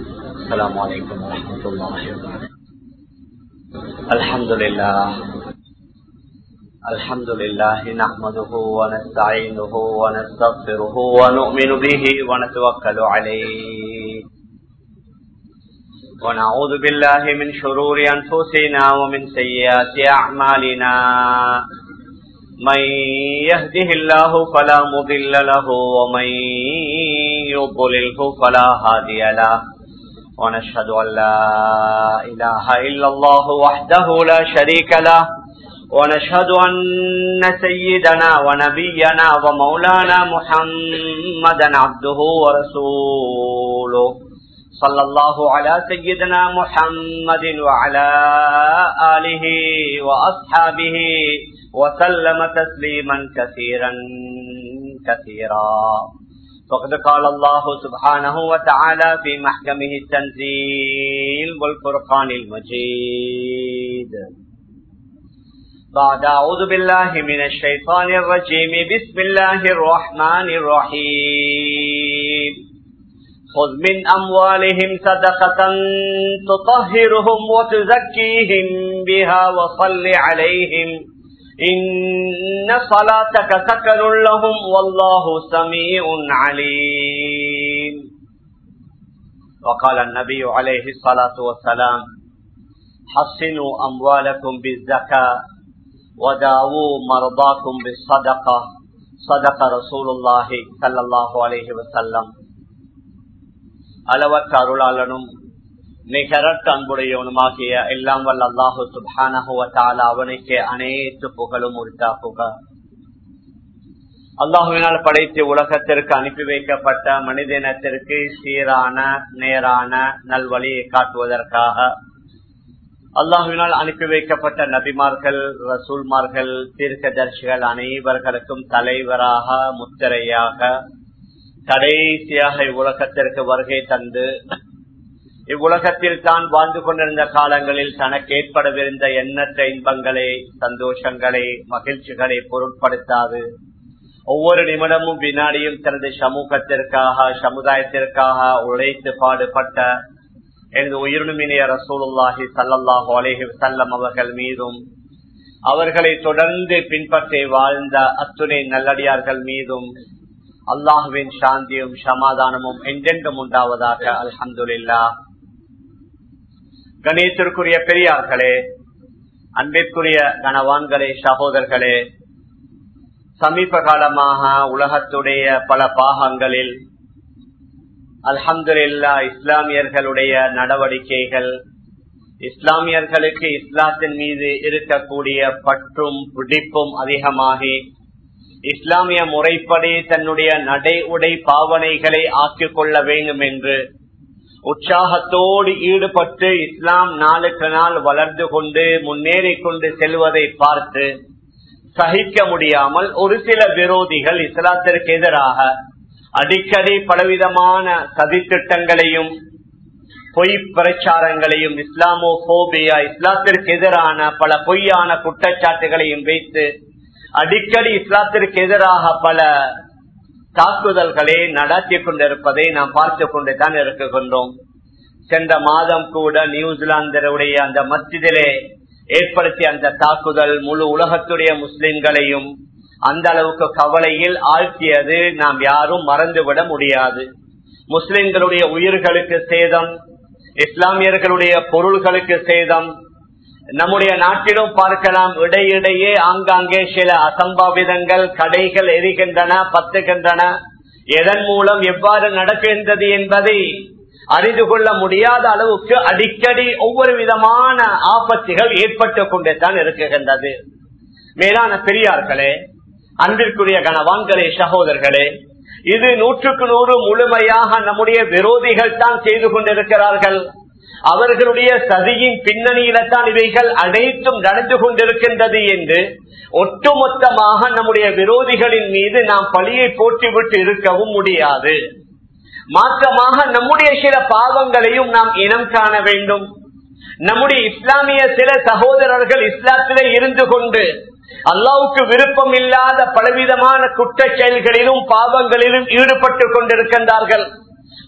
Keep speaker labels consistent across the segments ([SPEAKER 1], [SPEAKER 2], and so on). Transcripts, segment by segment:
[SPEAKER 1] السلام عليكم ورحمة الله وبركاته. الحمد لله نحمده ونستعينه ونستغفره ونؤمن به ونتوكل عليه ونعوذ بالله من شرور أنفسنا ومن سيئات أعمالنا. من يهده الله فلا مضل له ومن يضلله فلا هادي له. ونشهد أن لا إله إلا الله وحده لا شريك له. ونشهد أن سيدنا ونبينا ومولانا محمدا عبده ورسوله. صلى الله على سيدنا محمد وعلى آله وأصحابه وسلم تسليما كثيرا كثيرا. فقد قال الله سبحانه وتعالى في محكمه التنزيل والفرقان المجيد بعد أعوذ بالله من الشيطان الرجيم. بسم الله الرحمن الرحيم. خذ من أموالهم صدقة تطهرهم وتزكيهم بها وصل عليهم إن صلاتك سكن لهم والله سميع عليم. وقال النبي عليه الصلاة والسلام: حصنوا أموالكم بالزكاة وداووا مرضاكم بالصدقة. صدق رسول الله صلى الله عليه وسلم. அளவற்ற அருளாளனும் நிகரற்ற அன்புடையவனுமாகிய எல்லாம் வல்ல அல்லாஹு சுப்ஹானஹு வ தஆலா அவனுக்கு அனைத்து புகழும் உரித்தாகுக. அல்லாஹுவினால் படைத்து உலகத்திற்கு அனுப்பி வைக்கப்பட்ட மனிதனத்திற்கு சீரான நேரான நல்வழியை காட்டுவதற்காக அல்லாஹுவினால் அனுப்பி வைக்கப்பட்ட நபிமார்கள், ரசூல்மார்கள், தீர்க்கதரிசிகள் அனைவர்களுக்கும் தலைவராக முத்திரையாக கடைசியாக இவ்வுலகத்திற்கு வருகை தந்து இவ்வுலகத்தில் தான் வாழ்ந்து கொண்டிருந்த காலங்களில் தனக்கு ஏற்படவிருந்த எண்ணற்ற இன்பங்களை, சந்தோஷங்களை, மகிழ்ச்சிகளை பொருட்படுத்தாது ஒவ்வொரு நிமிடமும் வினாடியும் தனது சமூகத்திற்காக, சமுதாயத்திற்காக உழைத்து பாடுபட்ட எனது உயிரினுமினிய ரசூலுல்லாஹி ஸல்லல்லாஹு அலைஹி வஸல்லம் அவர்கள் மீதும் அவர்களை தொடர்ந்து பின்பற்றி வாழ்ந்த அத்துணை நல்லடியார்கள் மீதும் அல்லாஹுவின் சாந்தியும் சமாதானமும் என்றென்றும் உண்டாவதாக. அல்ஹம்துலில்லாஹ். கணேசருக்குரிய பெரியார்களே, அன்பிற்குரிய கணவான்களே, சகோதரர்களே, சமீப காலமாக உலகத்துடைய பல பாகங்களில் அல்ஹம்துலில்லாஹ் இஸ்லாமியர்களுடைய நடவடிக்கைகள், இஸ்லாமியர்களுக்கு இஸ்லாத்தின் மீது இருக்கக்கூடிய பற்றும் பிடிப்பும் அதிகமாகி இஸ்லாமிய முறைப்படி தன்னுடைய நடை உடை பாவனைகளை ஆக்கிக் கொள்ள வேண்டும் என்று உற்சாகத்தோடு ஈடுபட்டு இஸ்லாம் நாளுக்கு நாள் வளர்ந்து கொண்டு முன்னேறி கொண்டு செல்வதை பார்த்து சகிக்க முடியாமல் ஒரு சில விரோதிகள் இஸ்லாத்திற்கு எதிராக அடிக்கடி பலவிதமான சதித்திட்டங்களையும் பொய் பிரச்சாரங்களையும், இஸ்லாமோபோபியா, இஸ்லாத்திற்கு எதிரான பல பொய்யான குற்றச்சாட்டுகளையும் வைத்து அடிக்கடி இஸ்லாத்திற்கு எதிராக பல தாக்குதல்களை நடத்தி கொண்டிருப்பதை நாம் பார்த்து கொண்டு தான் இருக்கின்றோம். சென்ற மாதம் கூட நியூசிலாந்துடைய அந்த மஸ்ஜிதிலே ஏற்படுத்திய அந்த தாக்குதல் முழு உலகத்துடைய முஸ்லிம்களையும் அந்த அளவுக்கு கவலையில் ஆழ்த்தியது நாம் யாரும் மறந்துவிட முடியாது. முஸ்லிம்களுடைய உயிர்களுக்கு சேதம், இஸ்லாமியர்களுடைய பொருள்களுக்கு சேதம். நம்முடைய நாட்டிலும் பார்க்கலாம், இடையிடையே ஆங்காங்கே சில அசம்பாவிதங்கள், கடைகள் எரிகின்றன, பத்துகின்றன. எதன் மூலம் எவ்வாறு நடக்கின்றது என்பதை அறிந்து கொள்ள முடியாத அளவுக்கு அடிக்கடி ஒவ்வொரு விதமான ஆபத்துகள் ஏற்பட்டு கொண்டே தான் இருக்குகின்றது. மேலான பெரியார்களே, அன்பிற்குரிய கணவான்களே, சகோதரர்களே, இது 100% முழுமையாக நம்முடைய விரோதிகள் தான் செய்து கொண்டிருக்கிறார்கள். அவர்களுடைய சதியின் பின்னணியில தான் இவைகள் அனைத்தும் நடந்து கொண்டிருக்கின்றது என்று ஒட்டுமொத்தமாக நம்முடைய விரோதிகளின் மீது நாம் பழியை போட்டுவிட்டு இருக்கவும் முடியாது. மாற்றமாக நம்முடைய சில பாவங்களையும் நாம் இனம் காண வேண்டும். நம்முடைய இஸ்லாமிய சில சகோதரர்கள் இஸ்லாத்திலே இருந்து கொண்டு அல்லாஹ்வுக்கு விருப்பம் இல்லாத பலவிதமான குற்ற செயல்களிலும் பாவங்களிலும் ஈடுபட்டு கொண்டிருக்கின்றார்கள்.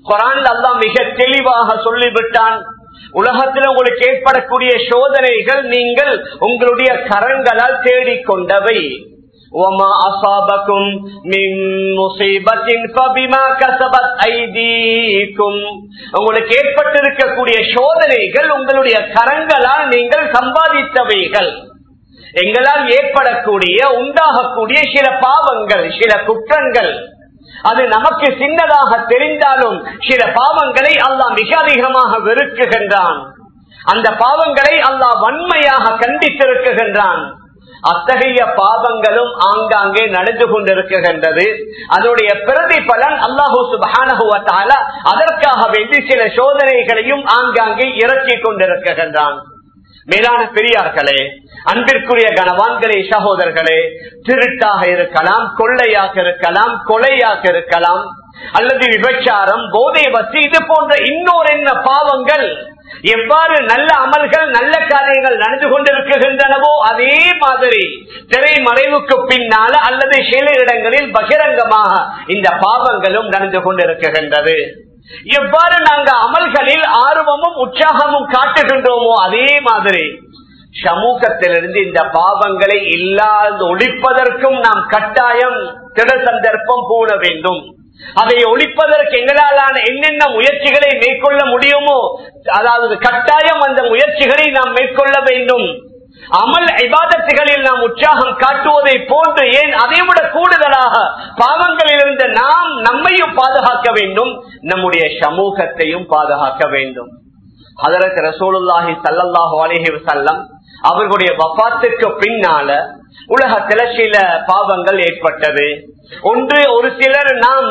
[SPEAKER 1] குர்ஆன்ல அல்லாஹ் மிக தெளிவாக சொல்லிவிட்டான், உலகத்தில் உங்களுக்கு ஏற்படக்கூடிய சோதனைகள் நீங்கள் உங்களுடைய கரங்களால் தேடிக்கொண்டவை. وَمَا أَصَابَكُم مِّن مُّصِيبَةٍ فَبِمَا كَسَبَتْ أَيْدِيكُمْ. உங்களுக்கு ஏற்பட்டிருக்கக்கூடிய சோதனைகள் உங்களுடைய கரங்களால் நீங்கள் சம்பாதித்தவைகள். எங்களால் ஏற்படக்கூடிய உண்டாகக்கூடிய சில பாவங்கள், சில குற்றங்கள், அது நமக்கு சின்னதாக தெரிந்தாலும் சில பாவங்களை அல்லாஹ் மிக அதிகமாக வெறுக்குகின்றான். அந்த பாவங்களை அல்லாஹ் வன்மையாக கண்டித்திருக்குகின்றான். அத்தகைய பாவங்களும் ஆங்காங்கே நடந்து கொண்டிருக்கின்றது. அதனுடைய பிரதிபலன் அல்லாஹு சுப்ஹானஹு வ தஆலா அதற்காக வேண்டி சில சோதனைகளையும் ஆங்காங்கே இறக்கி கொண்டிருக்கின்றான். மேலான பெரியார்களே, அன்பிற்குரிய கனவான்களே, சகோதரர்களே, திருட்டாக இருக்கலாம், கொள்ளையாக இருக்கலாம், கொலையாக இருக்கலாம், அல்லது விபச்சாரம், போதை வசி, இது போன்ற இன்னொரு என்ன பாவங்கள் எவ்வாறு நல்ல அமல்கள் நல்ல காரியங்கள் நடந்து கொண்டிருக்கின்றனவோ அதே மாதிரி திரைமறைவுக்கு பின்னால அல்லது சில இடங்களில் பகிரங்கமாக இந்த பாவங்களும் நடந்து கொண்டிருக்கின்றது. எவ்வாறு நாங்கள் அமல்களில் ஆர்வமும் உற்சாகமும் காட்டுகின்றோமோ அதே மாதிரி சமூகத்திலிருந்து இந்த பாவங்களை இல்லாத ஒழிப்பதற்கும் நாம் கட்டாயம் திட சந்தர்ப்பம் போட வேண்டும். அதை ஒழிப்பதற்கு எங்களாலான என்னென்ன முயற்சிகளை மேற்கொள்ள முடியுமோ, அதாவது கட்டாயம் அந்த முயற்சிகளை நாம் மேற்கொள்ள வேண்டும். அமல் இபாதத்துகளில் நாம் உற்சாகம் காட்டுவதை போன்று, ஏன் அதைவிட கூடுதலாக பாவங்களிலிருந்து நாம் நம்மையும் பாதுகாக்க வேண்டும், நம்முடைய சமூகத்தையும் பாதுகாக்க வேண்டும். ஹஜ்ரத் ரசூலுல்லாஹி ஸல்லல்லாஹு அலைஹி வஸல்லம் அவர்களுடைய வஃபாத்துக்கு பின்னால உலகத்துல சில பாவங்கள் ஏற்பட்டது. ஒன்று, ஒரு சிலர் நாம்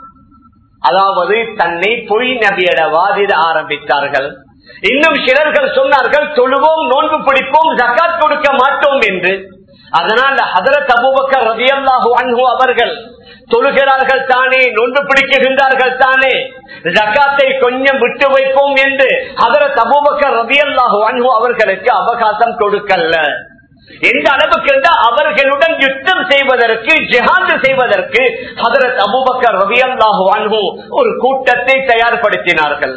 [SPEAKER 1] அதாவது தன்னை பொய் நபியிட வாதிட ஆரம்பித்தார்கள். இன்னும் சிலர்கள் சொன்னார்கள், தொழுவோம், நோன்பு பிடிப்போம், ஜகாத் கொடுக்க மாட்டோம் என்று. அதனால் ஹஜ்ரத் அபூபக்கர் ரலியல்லாஹு அன்ஹு அவர்கள் தொழுகிறார்கள் தானே, நோன்பு பிடிக்கின்றார்கள் தானே, ஜகாத்தை கொஞ்சம் விட்டு வைப்போம் என்று ஹஜ்ரத் அபூபக்கர் ரலியல்லாஹு அன்ஹு அவர்களுக்கு அவகாசம் கொடுக்கல. எந்த அளவுக்கு அவர்களுடன் யுத்தம் செய்வதற்கு, ஜிஹாத் செய்வதற்கு ஹஜ்ரத் அபூபக்கர் ரலியல்லாஹு அன்ஹு ஒரு கூட்டத்தை தயார்படுத்தினார்கள்.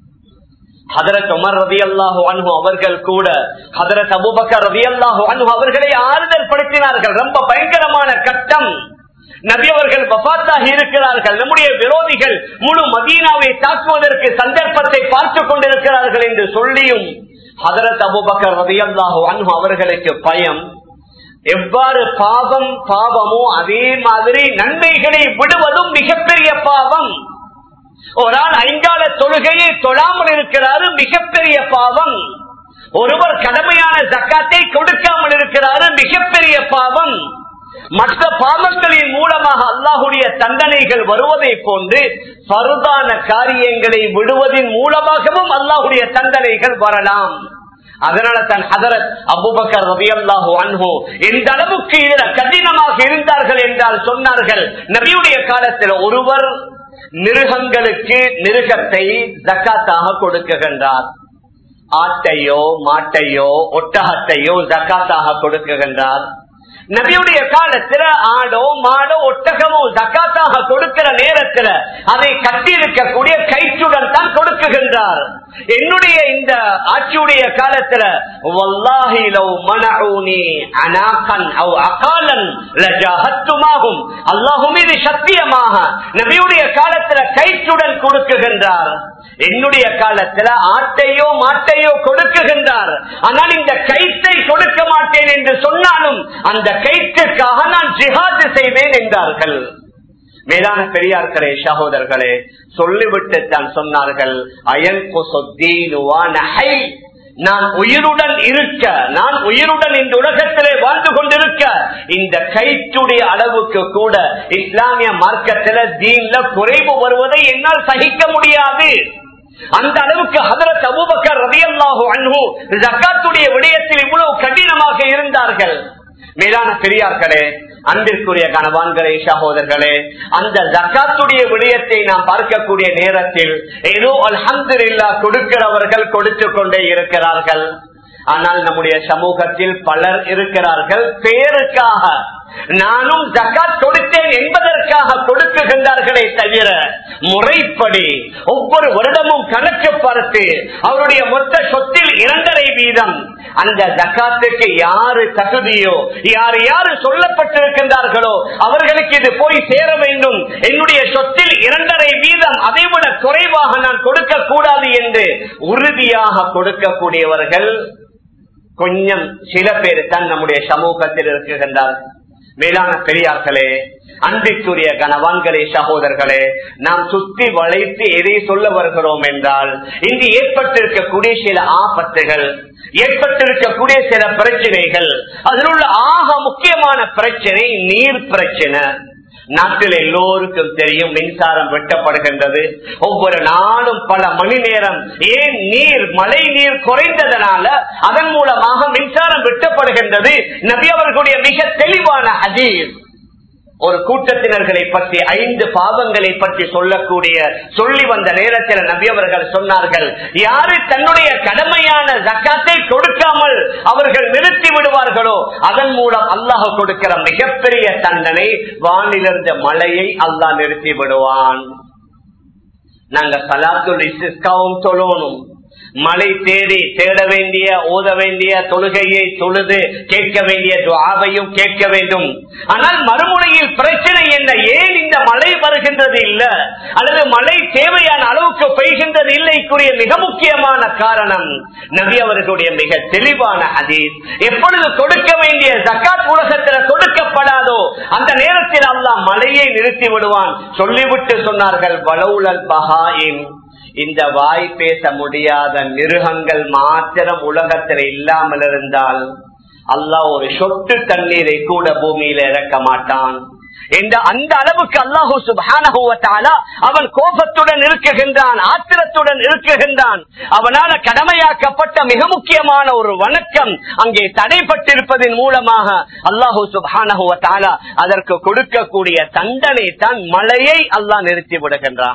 [SPEAKER 1] ஹஜ்ரத் உமர் ரலியல்லாஹு அன்ஹு அவர்கள் கூட ஹஜ்ரத் அபூபக்கர் ரலியல்லாஹு அன்ஹு அவர்களை ஆறுதல் படுத்தினார்கள். ரொம்ப பயங்கரமான கட்டம், நபி அவர்கள் வஃபாத்தாகி இருக்கிறார்கள், நம்முடைய விரோதிகள் முழு மதீனாவை தாக்குவதற்கு சந்தர்ப்பத்தை பார்த்துக் கொண்டிருக்கிறார்கள் என்று சொல்லியும் ஹஜ்ரத் அபூபக்கர் ரலியல்லாஹு அன்ஹு அவர்களுக்கு பயம். எவ்வாறு பாவமோ அதே மாதிரி நன்மைகளை விடுவதும் மிகப்பெரிய பாவம். ஒரு ஆள் ஐங்கால தொழுகையை தொழாமல் இருக்கிறாரு, மிகப்பெரிய பாவம். ஒருவர் கடமையான ஜக்காத்தை கொடுக்காமல் இருக்கிறாரு, மிகப்பெரிய பாவம். மற்ற பாவங்களின் மூலமாக அல்லாஹுடைய தண்டனைகள் வருவதை போன்று பருதான காரியங்களை விடுவதன் மூலமாகவும் அல்லாஹுடைய தண்டனைகள் வரலாம். அதனால தான் ஹஜ்ரத் அபூபக்கர் ரலியல்லாஹு அன்ஹு எந்த அளவுக்கு கடினமாக இருந்தார்கள் என்றால் சொன்னார்கள், நபியுடைய காலத்தில் ஒருவர் மிருகங்களுக்கு மிருகத்தை ஜக்காத்தாக கொடுக்குகின்றார், ஆட்டையோ மாட்டையோ ஒட்டகத்தையோ ஜக்காத்தாக கொடுக்குகின்றார். நபியுடைய காலத்துல ஆடோ மாடோ ஒட்டகமோ ஜக்காத்தாக கொடுக்கிற நேரத்துல அதை கட்டியிருக்கக்கூடிய கயிற்றுடன் தான் கொடுக்குகின்றார். என்னுடைய இந்த ஆட்சியுடைய காலத்துல வல்லாஹி லவ் மனஊனி அனாகன் அவ் அகாலன் லஜஹத்துமாஹும், அல்லாஹ் மீது சத்தியமாக நபியுடைய காலத்துல கயிற்றுடன் கொடுக்குகின்றார். என்னுடைய காலத்துல ஆட்டையோ மாட்டையோ கொடுக்குகின்றார். ஆனால் இந்த கயிற்றை கொடுக்க மாட்டேன் என்று சொன்னாலும் அந்த கயிற்றுக்காக நான் ஜிஹாத் செய்வேன் என்றார்கள். மேலான பெரியார்களே, சகோதரர்களே, சொல்லிவிட்டு தான் சொன்னார்கள், நான் உயிருடன் இருக்க, நான் உயிருடன் இந்த உலகத்திலே வாழ்ந்து கொண்டிருக்க இந்த கயிற்றுடைய அளவுக்கு கூட இஸ்லாமிய மார்க்கத்தில தீன்ல குறைவு வருவதை என்னால் சகிக்க முடியாது. அந்த அளவுக்கு ஹஜ்ரத் அபூபக்கர் ரலியல்லாஹு அன்ஹு ஜக்காத்துடைய விடயத்தில் இவ்வளவு கடினமாக இருந்தார்கள். மேலான பெரியார்களே, அன்பிற்குரிய கனவான்களே, சகோதரர்களே, அந்த ஜக்காத்துடைய விடயத்தை நாம் பார்க்கக்கூடிய நேரத்தில் ஏதோ அல்ஹம்துலில்லாஹ் கொடுக்கிறவர்கள் கொடுத்து கொண்டே இருக்கிறார்கள். ஆனால் நம்முடைய சமூகத்தில் பலர் இருக்கிறார்கள், பேருக்காக நானும் ஜகாத் கொடுத்தேன் என்பதற்காக கொடுக்குகின்றார்களே தவிர முறைப்படி ஒவ்வொரு வருடமும் கணக்கு பார்த்து அவருடைய மொத்த சொத்தில் 2.5% அந்த ஜகாத்துக்கு யாரு தகுதியோ யார் யாரு சொல்லப்பட்டிருக்கின்றார்களோ அவர்களுக்கு இது போய் சேர வேண்டும். என்னுடைய சொத்தில் 2.5% அதைவிட குறைவாக நான் கொடுக்க கூடாது என்று உறுதியாக கொடுக்கக்கூடியவர்கள் கொஞ்சம் சில பேர் தான் நம்முடைய சமூகத்தில் இருக்குகின்றார்கள். மேலான பெரியார்களே, அன்பிற்குரிய கணவான்களே, சகோதரர்களே, நாம் சுத்தி வளைத்து எதை சொல்ல வருகிறோம் என்றால், இங்கு ஏற்பட்டிருக்கக்கூடிய சில ஆபத்துகள், ஏற்பட்டிருக்கக்கூடிய சில பிரச்சனைகள், அதில் உள்ள ஆக முக்கியமான பிரச்சனை நீர் பிரச்சனை. நாட்டில் எல்லோருக்கும் தெரியும், மின்சாரம் வெட்டப்படுகின்றது. ஒவ்வொரு நாளும் பல மணி நேரம். ஏன்? நீர், மழை நீர் குறைந்ததனால அதன் மூலமாக மின்சாரம் வெட்டப்படுகின்றது. நபி அவர்களுடைய மிக தெளிவான ஹதீஸ் ஒரு கூட்டத்தினர்களை பற்றி 5 பாவங்களை பற்றி சொல்லி வந்த நேரத்தில் நபி அவர்கள் சொன்னார்கள், யாரு தன்னுடைய கடமையான ஜக்காத்தை கொடுக்காமல் அவர்கள் நிறுத்தி விடுவார்களோ அதன் மூலம் அல்லாஹ் கொடுக்கிற மிகப்பெரிய தண்டனை, வானிலிருந்த மழையை அல்லாஹ் நிறுத்தி விடுவான். நாங்க ஸலாத்துல் இஸ்திஸ்காவும் தொழணும். மழை தேட வேண்டிய, ஓத வேண்டிய தொழுகையை தொழுது கேட்க வேண்டிய துஆவையும் கேட்க வேண்டும். ஆனால் மறுமுனையில் பிரச்சனை என்ன? ஏன் இந்த மழை வருகின்றது இல்ல, அல்லது மழை தேவையான அளவுக்கு பெய்கின்றது இல்லைக்குரிய மிக முக்கியமான காரணம் நபி அவர்களுடைய மிக தெளிவான ஹதீஸ். எப்பொழுது கொடுக்க வேண்டிய ஜக்காத் உலகத்தில் கொடுக்கப்படாதோ அந்த நேரத்தில் அல்லாஹ் மழையை நிறுத்தி விடுவான். சொல்லிவிட்டு சொன்னார்கள், வலவுலல் பஹாயிம், இந்த வாய் பேச முடியாத மிருகங்கள் மாத்திரம் உலகத்தில் இல்லாமல் இருந்தால் அல்லாஹ் ஒரு சொட்டு தண்ணீரை கூட பூமியில இறக்க மாட்டான். அந்த அளவுக்கு அல்லாஹு சுப்ஹானஹு வ தஆலா அவன் கோபத்துடன் இருக்குகின்றான், ஆத்திரத்துடன் இருக்குகின்றான். அவனால கடமையாக்கப்பட்ட மிக முக்கியமான ஒரு வணக்கம் அங்கே தடைப்பட்டிருப்பதன் மூலமாக அல்லாஹு சுப்ஹானஹு வ தஆலா அதற்கு கொடுக்கக்கூடிய தண்டனை தான் மழையை அல்லாஹ் நிறுத்தி விடுகின்றான்.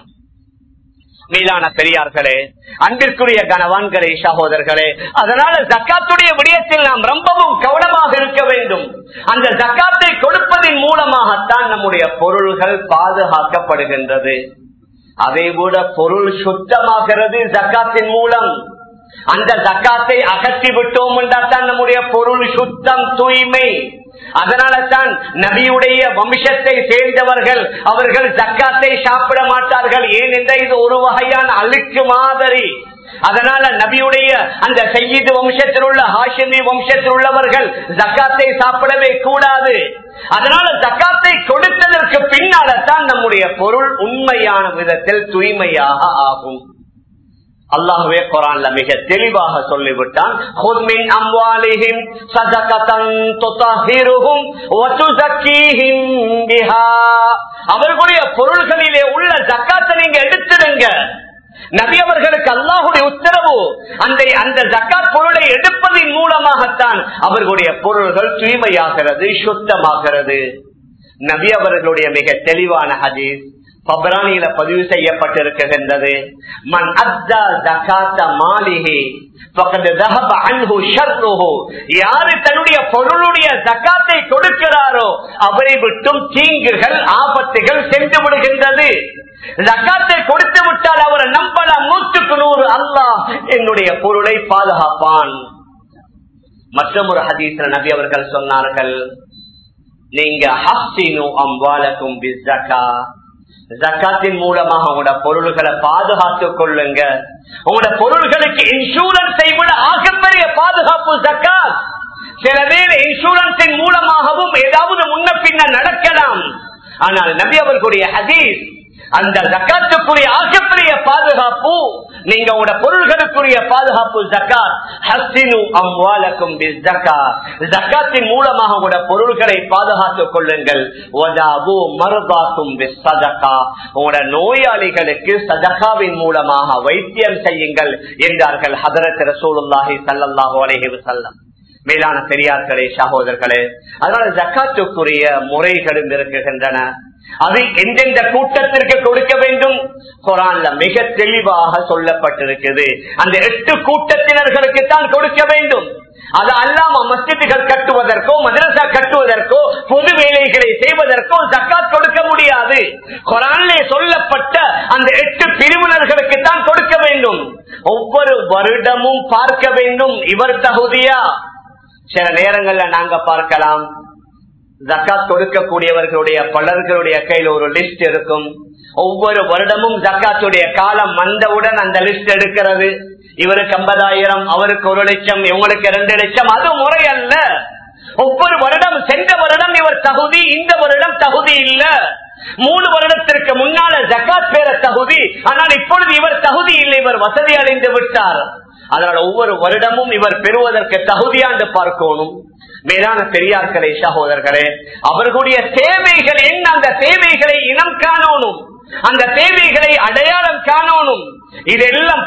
[SPEAKER 1] மேலான பெரியார்களே, அன்பிற்குரிய கணவான்களே, சகோதரர்களே, அதனால ஜக்காத்துடைய விடயத்தில் நாம் ரொம்பவும் கவனமாக இருக்க வேண்டும். அந்த ஜக்காத்தை கொடுப்பதன் மூலமாகத்தான் நம்முடைய பொருள்கள் பாதுகாக்கப்படுகின்றது. அதை விட பொருள் சுத்தமாகிறது ஜக்காத்தின் மூலம். அந்த ஜக்காத்தை அகற்றி விட்டோம் என்றால் தான் நம்முடைய பொருள் சுத்தம், தூய்மை. அதனால தான் நபியுடைய வம்சத்தை சேர்ந்தவர்கள் அவர்கள் ஜக்காத்தை சாப்பிட மாட்டார்கள். ஏனென்றால் இது ஒரு வகையான அழுக்கு மாதிரி. அதனால நபியுடைய அந்த சையீது வம்சத்தில் உள்ள, ஹாஷிமி வம்சத்தில் உள்ளவர்கள் ஜக்காத்தை சாப்பிடவே கூடாது. அதனால ஜக்காத்தை கொடுத்ததற்கு பின்னால தான் நம்முடைய பொருள் உண்மையான விதத்தில் தூய்மையாக ஆகும். அல்லாஹ்வே குர்ஆன்ல மிக தெளிவாக சொல்லிவிட்டான், "குல் மின் அம்வாலிஹிம் ஸதகத்தன் துதஹிருஹும் வ துஸக்கீஹிம் பிஹா." அவர்களுடைய பொருள்களிலே உள்ள ஜக்காத்தை நீங்க எடுத்துடுங்க. நபி அவர்களுக்கு அல்லாஹ்வுடைய உத்தரவு. அந்த ஜக்காத் பொருளை எடுப்பதன் மூலமாகத்தான் அவர்களுடைய பொருள்கள் தூய்மையாகிறது, சுத்தமாகிறது. நபி அவர்களுடைய மிக தெளிவான ஹதீஸ் பப்ரானியில பதிவு செய்யப்பட்டிருக்கின்றது, மன் அத்தா ஜகாத்த மாலிஹி ஃபகத் ذهب عنه شره. யாரு தன்னுடைய பொருளுடைய ஜகாத்தை கொடுக்கிறாரோ அவரை விட்டும் தீங்குகள், ஆபத்துகள் சென்று விடுகின்றது. ஜகாத்தை கொடுத்து விட்டால் அவர் நம்பலாம் 100% அல்லாஹ் என்னுடைய பொருளை பாதுகாப்பான். மற்றொரு ஹதீஸ்ல நபி அவர்கள் சொன்னார்கள், நீங்க ஹஸ்ஸினு அம்வாலக்கும் பிஸ்ஸகா, ஜக்காத்தின் மூலமாக உங்களோட பொருள்களை பாதுகாத்துக் கொள்ளுங்க. உங்களோட பொருள்களுக்கு இன்சூரன்ஸை விட ஆகப்பெரிய பாதுகாப்பு ஜக்காத். சில பேர் இன்சூரன்ஸின் மூலமாகவும் ஏதாவது முன்ன பின்ன நடக்கலாம். ஆனால் நபி அவர்களுடைய ஹதீஸ், அந்த ஜக்காத்துக்குரிய ஆகப்பெரிய பாதுகாப்பு நீங்க உங்களோட பொருள்களுக்குரிய பாதுகாப்பு ஜக்காத். ஹஸ்ஸினு அம்வாலக்கும் பிஸ்ஸகாத், ஜக்காத்தின் மூலமாக உங்களோட பொருள்களை பாதுகாத்துக் கொள்ளுங்கள். வதாபு மர்தாக்கும் பிஸ்ஸதகா, உங்களோட நோயாளிகளுக்கு சதகாவின் மூலமாக வைத்தியம் செய்யுங்கள் என்றார்கள் ஹதரத் ரசூலுல்லாஹி ஸல்லல்லாஹு அலைஹி வஸல்லம். மேலான பெரியார்களே, சகோதரர்களே, அதனால ஜக்காத்துக்குரிய முறைகளும் இருக்குகின்றன. அது எந்தெந்த கூட்டத்திற்கு கொடுக்க வேண்டும் குர்ஆன்ல மிக தெளிவாக சொல்லப்பட்டிருக்கிறது. அந்த 8 கூட்டத்தினர்களுக்கு தான் கொடுக்க வேண்டும். அது அல்லாம மஸ்ஜிதுகள் கட்டுவதற்கோ மதரசா கட்டுவதற்கோ பொது வேலைகளை செய்வதற்கோ ஜக்காத் கொடுக்க முடியாது. குர்ஆனிலே சொல்லப்பட்ட அந்த 8 பிரிவினர்களுக்கு தான் கொடுக்க வேண்டும். ஒவ்வொரு வருடமும் பார்க்க வேண்டும் இவர் தகுதியா. சில நேரங்கள்ல நாங்க பார்க்கலாம், ஜக்காத் கொடுக்கக்கூடியவர்களுடைய பலர்களுடைய கையில் ஒரு லிஸ்ட் இருக்கும். ஒவ்வொரு வருடமும் ஜக்காத்துடைய காலம் வந்தவுடன் அந்த லிஸ்ட் எடுக்கிறது. இவருக்கு 50,000, அவருக்கு 1 லட்சம், இவங்களுக்கு 2 லட்சம். அது முறை அல்ல. ஒவ்வொரு வருடம், சென்ற வருடம் இவர் தகுதி, இந்த வருடம் தகுதி இல்ல. 3 வருடத்திற்கு முன்னால ஜக்காத் பெற தகுதி, ஆனால் இப்பொழுது இவர் தகுதி இல்லை, இவர் வசதி அடைந்து விட்டார். அதனால் ஒவ்வொரு வருடமும் இவர் பெறுவதற்கு தகுதியாண்டு பார்க்கணும். மேலான பெரியார்களே, சகோதரர்களே, அவர்களுடைய தேவைகள் என்ன, அந்த தேவைகளை இனம் காணணும், அந்த தேவைகளை அடையாளம் காணணும். இதெல்லாம்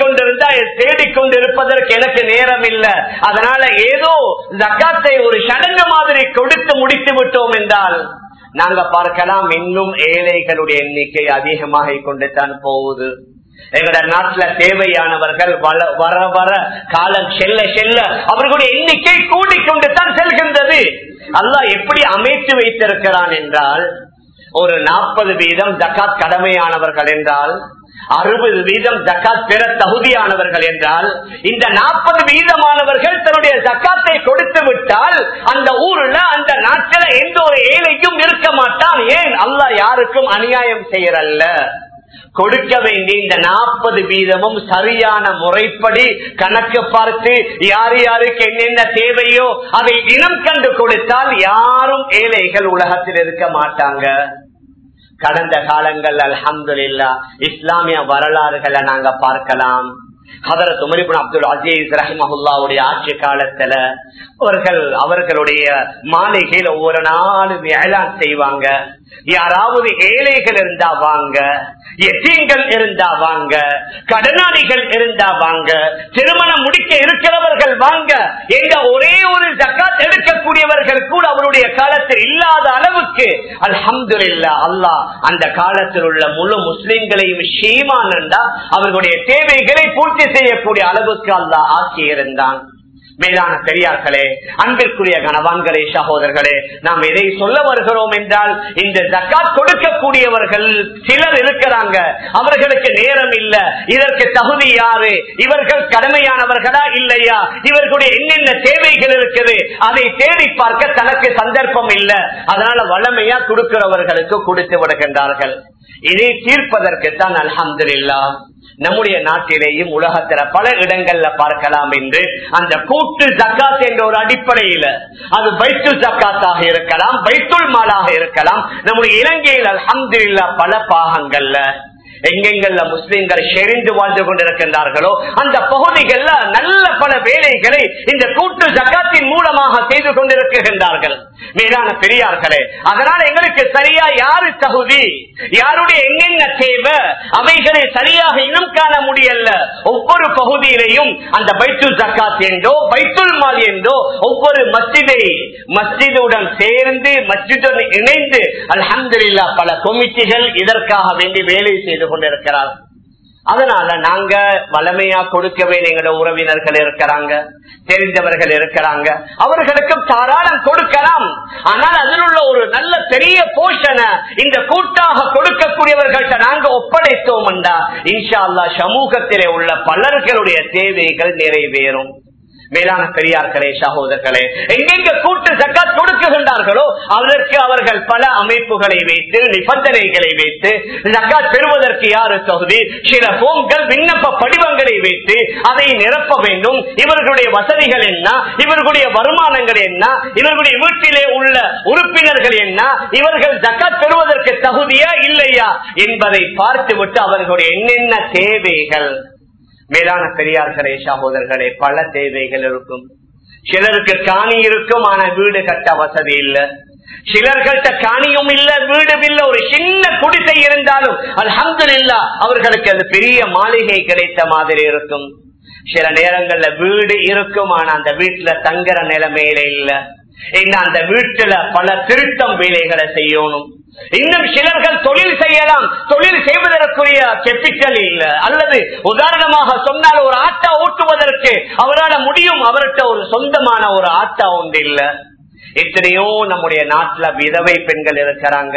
[SPEAKER 1] தேடிக்கொண்டிருப்பதற்கு எனக்கு நேரம் இல்ல. அதனால ஏதோ ஜக்காத்தை ஒரு சடங்கு மாதிரி கொடுத்து முடித்து விட்டோம் என்றால் நாங்க பார்க்கலாம், இன்னும் ஏழைகளுடைய எண்ணிக்கை அதிகமாக கொண்டு தான் போகுது. எங்களோட நாட்டுல தேவையானவர்கள் வர வர காலம் செல்ல செல்ல அவர்களுடைய எண்ணிக்கை கூடிக்கொண்டு தான் செல்கின்றது. அல்லாஹ் எப்படி அமைத்து வைத்திருக்கிறான் என்றால், ஒரு 40% ஜக்காத் கடமையானவர்கள் என்றால், 60% ஜக்காத் பெற தகுதியானவர்கள் என்றால், இந்த 40% தன்னுடைய ஜக்காத்தை கொடுத்து விட்டால் அந்த ஊர்ல, அந்த நாட்டில எந்த ஒரு ஏழைக்கும் இருக்க மாட்டான். ஏன்? அல்லாஹ் யாருக்கும் அநியாயம் செய்யறல்ல. கொடுக்க வேண்டிய இந்த 40% சரியான முறைப்படி கணக்கு பார்த்து யார் யாருக்கு என்னென்ன தேவையோ அதை இனம் கண்டு கொடுத்தால் யாரும் ஏழைகள் உலகத்தில் இருக்க மாட்டாங்க. கடந்த காலங்கள் அல்ஹம்துலில்லாஹ் இஸ்லாமிய வரலாறுகளை நாங்க பார்க்கலாம். Hazrat Umar ibn Abdul Aziz ரஹிமஹுல்லாஹ்வுடைய ஆட்சி காலத்துல அவர்களுடைய மாளிகையில ஒவ்வொரு நாளும் ஏலான் செய்வாங்க, யாராவது ஏழைகள் இருந்தா வாங்க, எத்தீம்கள் இருந்தா வாங்க, கடனாளிகள் இருந்தா வாங்க, திருமணம் முடிக்க இருக்கிறவர்கள் வாங்க என்ற ஒரே ஒரு ஜக்காத் எடுக்கக்கூடியவர்கள் கூட அவருடைய காலத்தில் இல்லாத அளவுக்கு அல்ஹம்துலில்லாஹ் அல்லாஹ் அந்த காலத்தில் உள்ள முழு முஸ்லிம்களையும் ஷீமான் என்றா அவர்களுடைய தேவைகளை பூர்த்தி செய்யக்கூடிய அளவுக்கு அல்லாஹ் ஆக்கி இருந்தான். மேலான பெரியார்களே, அன்பிற்குரிய கணவான்களே, சகோதரர்களே, நாம் எதை சொல்ல வருகிறோம் என்றால், இந்த ஜக்காத் கொடுக்கக்கூடியவர்கள் சிலர் இருக்கிறாங்க, அவர்களுக்கு நேரம் இல்ல, இதற்கு தகுதி யாரு, இவர்கள் கடமையானவர்களா இல்லையா, இவர்களுடைய என்னென்ன தேவைகள் இருக்குது அதை தேடி பார்க்க தனக்கு சந்தர்ப்பம் இல்ல. அதனால வளமையா கொடுக்கிறவர்களுக்கு கொடுத்து விடுகின்றார்கள். இதை தீர்ப்பதற்குத்தான் அல்ஹம்துலில்லாஹ் நம்முடைய நாட்டிலேயும் உலகத்தில பல இடங்கள்ல பார்க்கலாம் என்று அந்த கூட்டு ஜக்காத் என்ற ஒரு அடிப்படையில, அது பைத்துல் ஜக்காத்தாக இருக்கலாம், பைத்துல் மாலாக இருக்கலாம். நம்முடைய இலங்கையில் அல்ஹம்துலில்லாஹ் பல பாகங்கள்ல எங்கெங்கல்ல முஸ்லிம்கள் செறிந்து வாழ்ந்து கொண்டிருக்கின்றார்களோ அந்த பகுதிகள்ல நல்ல பல வேலைகளை இந்த கூட்டு ஜக்காத்தின் மூலமாக செய்து கொண்டிருக்கின்றார்கள். மேலான பெரியார்களே, அதனால எங்களுக்கு சரியா யாரு தகுதி, யாருடைய என்னென்ன தேவை, அவைகளை சரியாக இனம் காண முடியல. ஒவ்வொரு பகுதியிலையும் அந்த பைத்துல் ஜக்காத் என்றோ பைத்துல் மால் என்றோ ஒவ்வொரு மஸ்ஜிதுடன் சேர்ந்து மஸ்ஜிதுடன் இணைந்து அல்ஹம்துலில்லாஹ் பல கமிட்டிகள் இதற்காக வேண்டி வேலை செய்து கொண்டிருக்கிறார். அதனால நாங்க வளமையா கொடுக்க வேண்டிய எங்களோட உறவினர்கள் இருக்கிறாங்க, தெரிந்தவர்கள் இருக்கிறாங்க, அவர்களுக்கும் தாராளம் கொடுக்கலாம். ஆனால் அதில் உள்ள ஒரு நல்ல பெரிய போஷனை இந்த கூட்டாக கொடுக்கக்கூடியவர்கள்ட்ட நாங்க ஒப்படைத்தோம் என்றா இன்ஷா அல்லாஹ் சமூகத்திலே உள்ள பலர்களுடைய தேவைகள் நிறைவேறும். மேலான பெரியார்களே, சகோதரர்களே, எங்கெங்க கூட்டு ஜக்காத் கொடுக்குகின்றார்களோ அதற்கு அவர்கள் பல அமைப்புகளை வைத்து நிபந்தனைகளை வைத்து ஜக்காத் பெறுவதற்கு யாரு தகுதி, சில போம்கள் விண்ணப்ப படிவங்களை வைத்து அதை நிரப்ப வேண்டும். இவர்களுடைய வசதிகள் என்ன, இவர்களுடைய வருமானங்கள் என்ன, இவர்களுடைய வீட்டிலே உள்ள உறுப்பினர்கள் என்ன, இவர்கள் ஜக்காத் பெறுவதற்கு தகுதியா இல்லையா என்பதை பார்த்துவிட்டு அவர்களுடைய என்னென்ன தேவைகள். மேலான பெரியார்களே, சகோதரர்களே, பல தேவைகள் இருக்கும். சிலருக்கு காணி இருக்கும், ஆனா வீடு கட்ட வசதி இல்ல. சிலர்கள்ட்ட காணியும் இல்ல, வீடும் இல்ல, ஒரு சின்ன குடிசை இருந்தாலும் அல்ஹம்துலில்லாஹ் அவர்களுக்கு அது பெரிய மாளிகை கிடைத்த மாதிரி இருக்கும். சில நேரங்கள்ல வீடு இருக்கும், ஆனா அந்த வீட்டுல தங்குற நிலைமையில இல்ல. ஏன்னா அந்த வீட்டுல பல திருத்தம் வேலைகளை செய்யணும். இன்னும் சிலர்கள் தொழில் செய்யலாம், தொழில் செய்வதற்குரிய கேபிட்டல் இல்ல, அல்லது உதாரணமாக சொன்னால் ஒரு ஆட்டா ஓட்டுவதற்கு அவரால் முடியும், அவர்கிட்ட ஒரு சொந்தமான ஒரு ஆட்டா ஒன்று இல்ல. எத்தனையோ நம்முடைய நாட்டுல விதவை பெண்கள் இருக்கிறாங்க.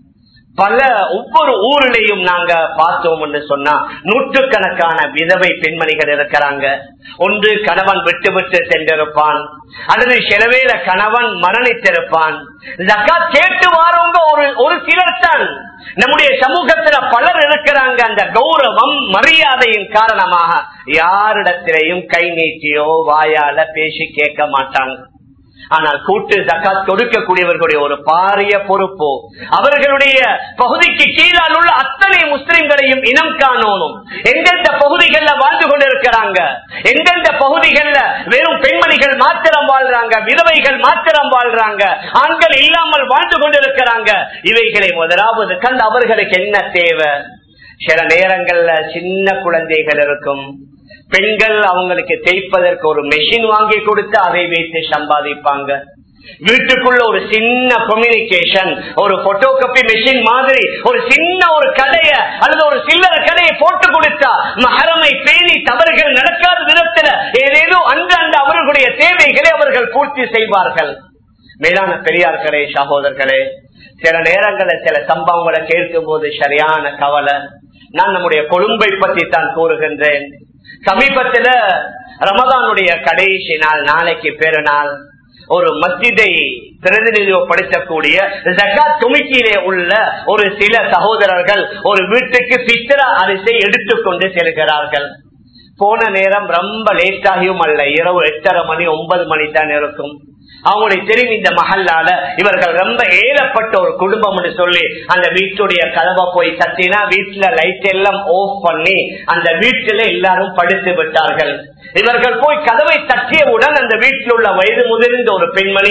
[SPEAKER 1] ஒவ்வொரு ஊரிலையும் நாங்க பார்த்தோம் என்று சொன்னா நூற்றுக்கணக்கான விதவை பெண்மணிகள் இருக்கிறாங்க. ஒன்று கணவன் விட்டு விட்டு சென்றிருப்பான், அல்லது சிலவேல கணவன் மரணித்திருப்பான். ஜகாத் கேட்டு வாரவங்க ஒரு சிலர் தான். நம்முடைய சமூகத்துல பலர் இருக்கிறாங்க. அந்த கௌரவம் மரியாதையின் காரணமாக யாரிடத்திலையும் கை நீட்டியோ வாயால பேசி கேட்க மாட்டாங்க. ஆனால் கூட்டு ஜகாத் கொடுக்கக்கூடியவர்களுடைய ஒரு பாரிய பொறுப்போ அவர்களுடைய பகுதிக்கு கீழால் உள்ள அத்தனை முஸ்லிம்களையும் இனம் காணணும். எந்தெந்த பகுதிகளில் வாழ்ந்து கொண்டிருக்கிறாங்க, எந்தெந்த பகுதிகளில் வெறும் பெண்மணிகள் மாத்திரம் வாழ்றாங்க, விதவைகள் மாத்திரம் வாழ்றாங்க, ஆண்கள் இல்லாமல் வாழ்ந்து கொண்டிருக்கிறாங்க. இவைகளை முதலாவது கண்டு அவர்களுக்கு என்ன தேவை. சில நேரங்கள்ல சின்ன குழந்தைகள் இருக்கும், பெண்கள் அவங்களுக்கு தேய்ப்பதற்கு ஒரு மெஷின் வாங்கி கொடுத்து அதை வைத்து சம்பாதிப்பாங்க. வீட்டுக்குள்ள ஒரு சின்ன கம்யூனிகேஷன், ஒரு போட்டோ காப்பி மெஷின் மாதிரி ஒரு சின்ன ஒரு கடைய அல்லது ஒரு சில்லறை கடையை போட்டு கொடுத்தா மஹரமை பேணி தவறுகள் நடக்காத விதத்துல ஏதேதோ அன்று அவர்களுடைய தேவைகளை அவர்கள் பூர்த்தி செய்வார்கள். மேலான பெரியார்களே, சகோதரர்களே, சில நேரங்களில் சில சம்பவங்களை கேட்கும் போது சரியான கவலை. நான் நம்முடைய கொழும்பை பற்றி தான் கூறுகின்றேன். சமீபத்தில் ரமதானுடைய கடைசி நாள், நாளைக்கு பெருநாள், ஒரு மஸ்ஜிதை பிரதிநிதிப்படுத்தக்கூடிய ஜகாத் கமிட்டியிலே உள்ள ஒரு சில சகோதரர்கள் ஒரு வீட்டுக்கு பித்ரா அரிசி எடுத்துக்கொண்டு செல்கிறார்கள். போன நேரம் ரொம்ப லேட் ஆகியும் அல்ல, இரவு 8:30 மணி 9 மணி தான் இருக்கும். அவங்களுடைய தெரிவி இந்த மஹல்லால இவர்கள் ரொம்ப ஏழப்பட்ட ஒரு குடும்பம் சொல்லி அந்த வீட்டுடைய கதவை போய் தட்டினா வீட்டுல லைட் எல்லாம் ஆஃப் பண்ணி அந்த வீட்டுல எல்லாரும் படுத்து விட்டார்கள். இவர்கள் போய் கதவை தட்டியவுடன் அந்த வீட்டில் உள்ள வயது முதிர்ந்த ஒரு பெண்மணி,